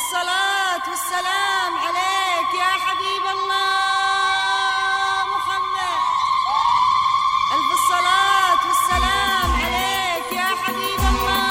الصلاة والسلام عليك يا حبيب الله محمد. ألف الصلاة والسلام عليك يا حبيب الله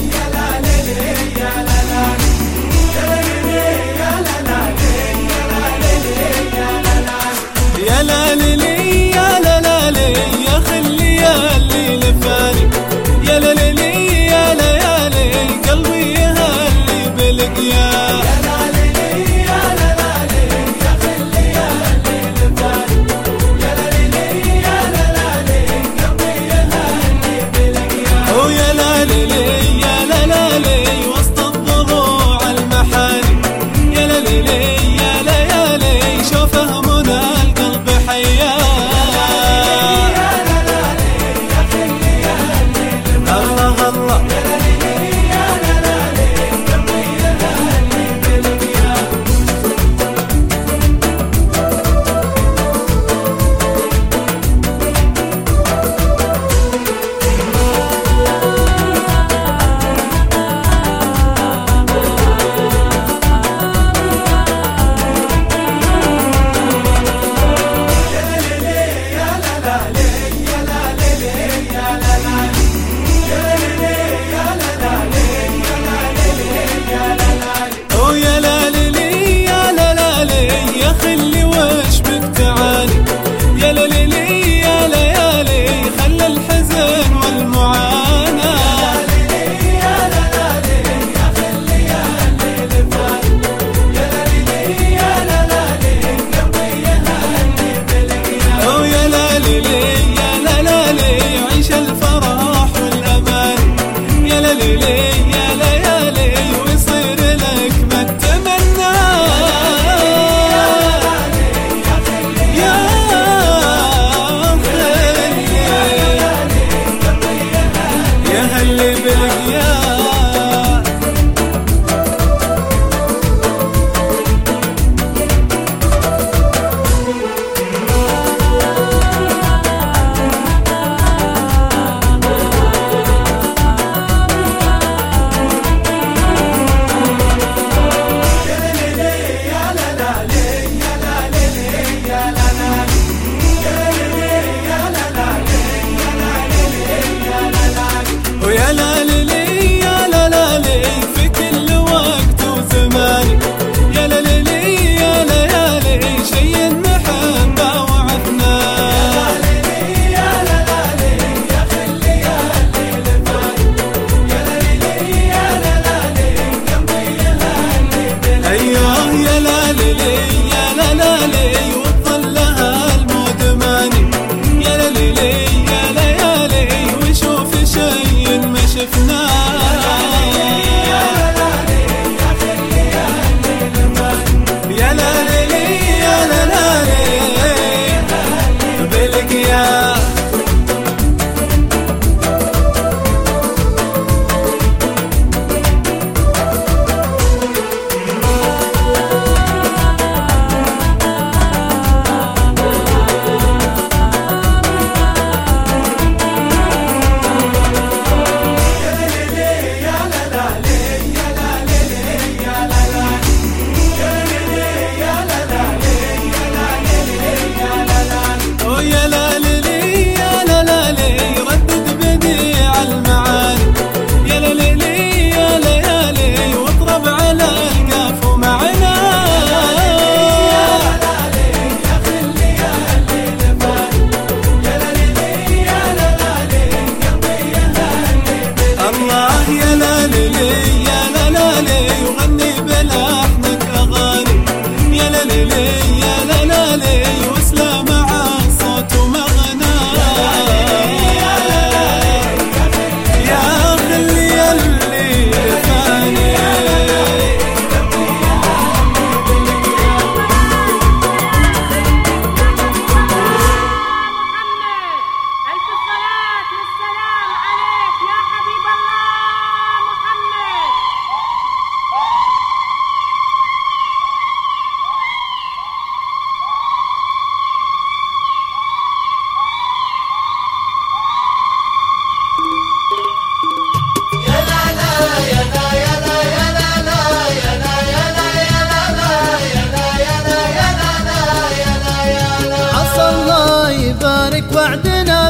محمد.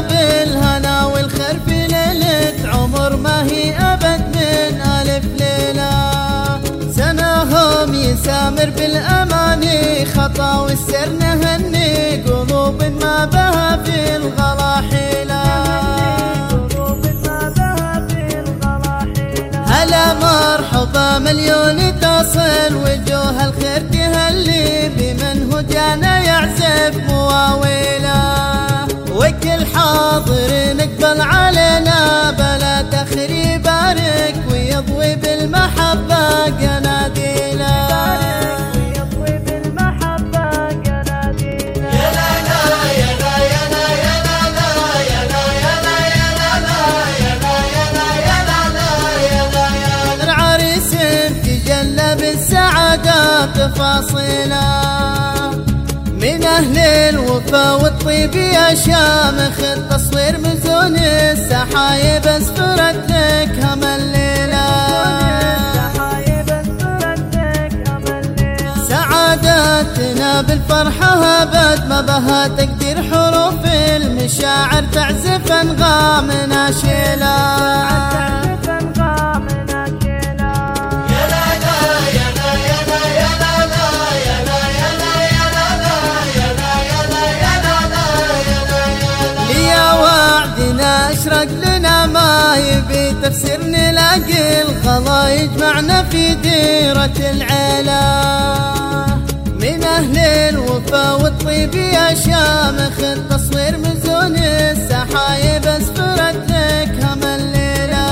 بالهنا والخير في ليلة عمر ما هي أبد من ألف ليلة. سناهم يسامر بالأماني خطا والسر نهني قلوب ما بها في الغلا حيلة. هلا مرحبا مليون تصل وجوه الخير تهلي بمن هو جانا يعزف مواويله. وكل حاضر نقبل علينا بلا تخير يبارك ويضوي بالمحبة قناديله. العريس تجلى بالسعادة تفاصيله من أهل الوفا والطيب يا شامخ. التصوير مزون السحايب اسفرت لك هم الليلة. سعادتنا بالفرحة أبد ما بها تقدير حروف المشاعر تعزف أنغامنا شيلة. اشرق لنا ما يبي تفسير نلاقي الغلا يجمعنا في ديرة العيلة. من أهل الوفا والطيب يا شامخ. التصوير مزون السحايب اسفرت لك هم الليلة.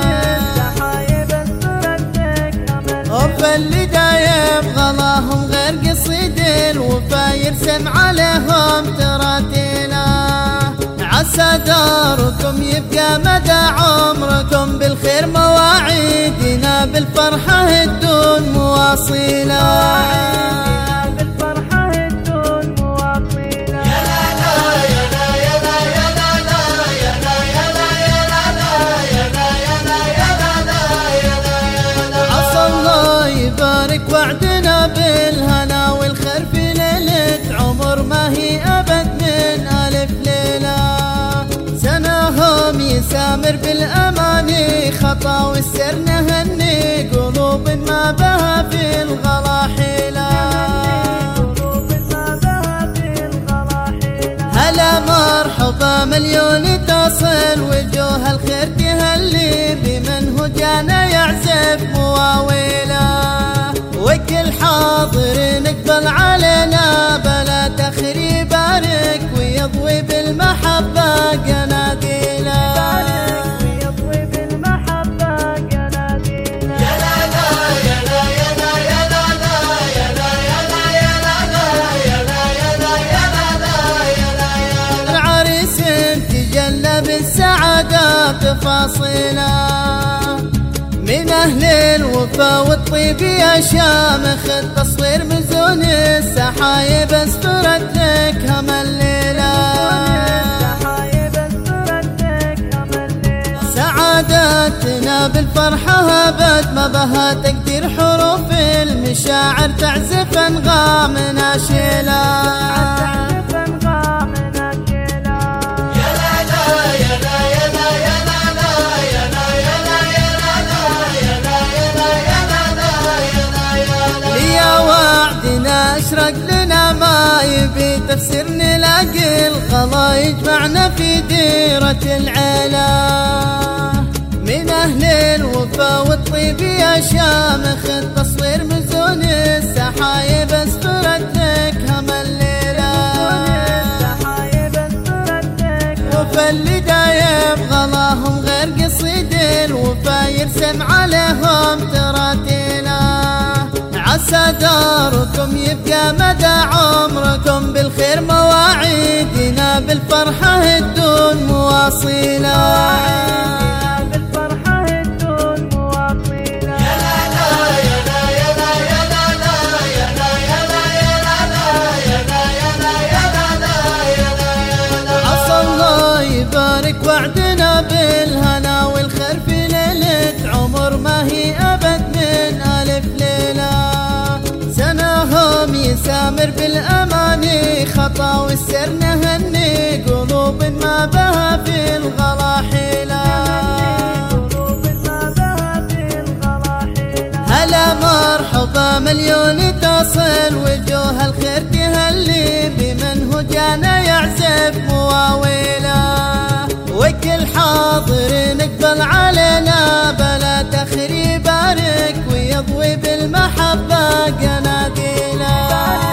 اللي دايم غلاهم غير قصيد الوفا يرسم عليهم تراتيله. عسى داركم يبقى مدى عمركم بالخير مواعيدنا بالفرحة الدون مواصيله. عسى الله يبارك وعدنا بالهنا والخير في ليلة عمر ما هي أبد من ألف ليلة. سناهم يسامر بالأماني خطا والسر نهني قلوب ما بها في الغلا حيلة. هلا مرحبا مليون تصل وجوه الخير تهلي بمن هو جانا يعزف مواويله. وكل حاضر نقبل علينا بلا تخير يبارك ويضوي بالمحبة قناديله. العريس تجلى بالسعادة تفاصيله من أهل الوفا والطيب يا شامخ. التصوير مزون السحايب اسفرت لك هم الليلة. سعادتنا بالفرحة أبد ما بها تقدير حروف المشاعر تعزف أنغامنا شيلة. اشرق لنا ما يبي تفسير نلاقي الغلا يجمعنا في ديرة العيلة. من أهل الوفا والطيب يا شامخ. التصوير مزون السحايب اسفرت لك هم الليلة. وفا اللي دايم غلاهم غير قصيد الوفا يرسم عليهم تراتيله. عسى داركم يبقى مدى عمركم بالخير مواعيدنا بالفرحة الدون مواصيله. عسى الله يبارك وعدنا بالهنا والخير في ليلة عمر ما هي أبد من ألف ليلة. سناهم يسامر نعمر بالأماني خطا والسر نهني قلوب ما بها في الغلا حيلة. هلا مرحبا مليون تصل وجوه الخير تهلي بمن هو جانا يعزف مواويله. وكل حاضر نقبل علينا بلا تخريب يبارك ويضوي بالمحبة قناديله.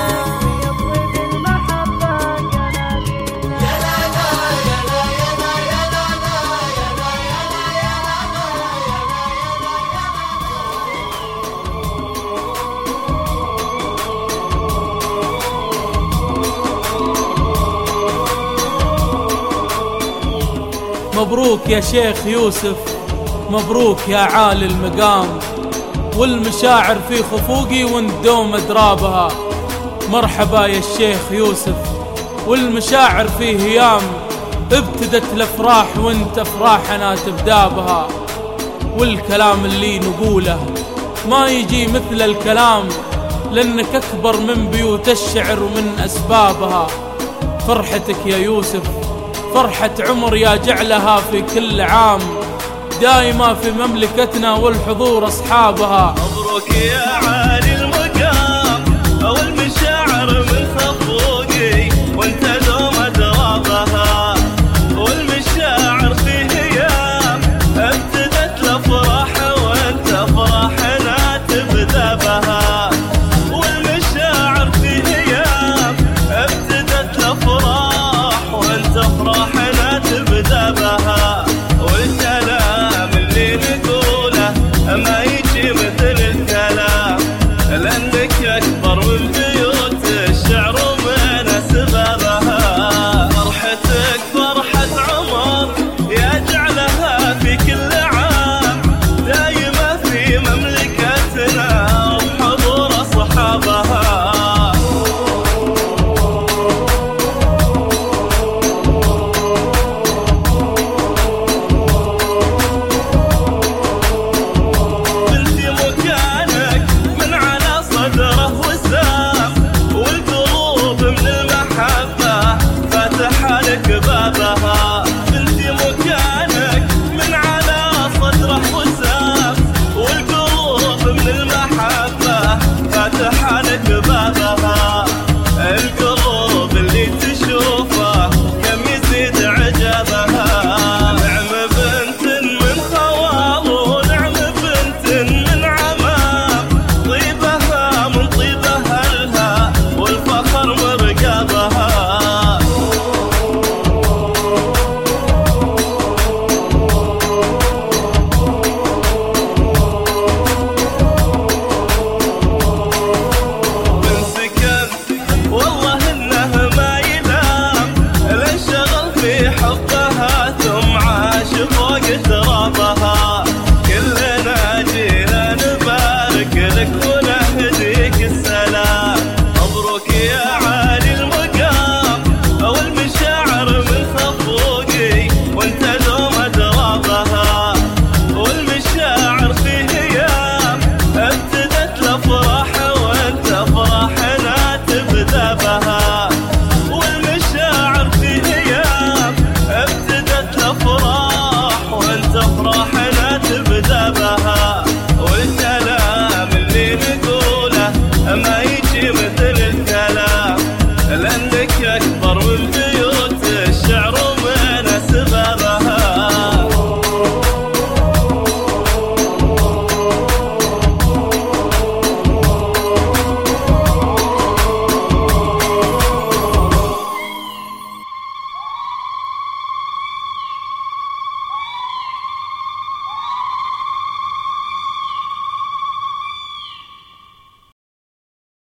مبروك يا شيخ يوسف، مبروك يا عالي المقام، والمشاعر في خفوقي وندوم أدرابها. مرحبا يا الشيخ يوسف، والمشاعر في هيام، ابتدت الافراح وانت افراحنا تبدا بها. والكلام اللي نقوله ما يجي مثل الكلام، لانك اكبر من بيوت الشعر ومن اسبابها. فرحتك يا يوسف فرحة عمر يا جعلها في كل عام، دايما في مملكتنا والحضور أصحابها. مبروك يا عالي المقام، والمشاعر من خفوقي وانت دوم أدرابها. والمشاعر في هيام ابتدت الأفراح وانت أفراحنا تبدأ بها. والمشاعر في هيام ابتدت الأفراح وانت أفراحنا تبدأ بها. والكلام اللي نقوله ما يجي مثل الكلام، لأنك أكبر من بيوت الشعر ومن أسبابها. فرحتك فرحة عمر يا جعلها في كل عام، دايما في مملكتنا وحضور أصحابها. بابها بنت مكانك من على صدره وسام، والقلوب من المحبة فاتحة لك بابها. القلوب اللي تشوفه كم يزيد عجبها. نعم بنت من خوال ونعم بنت من عمام، طيبها من طيب أهلها والفخر مرقبها. حبها ثم عاش فوق ترابها. كلنا جينا نبارك لك ونهديك السلام. مبروك يا عالي المقام، والمشاعر من خفوقي وانت دوم أدرابها. والمشاعر في هيام ابتدت الافراح وانت افراحنا تبدا بها. والمشاعر في هيام ابتدت الافراح وانت افراحنا تبدا بها. والكلام اللي نقوله ما يجي مثل الكلام، لانك اكبر من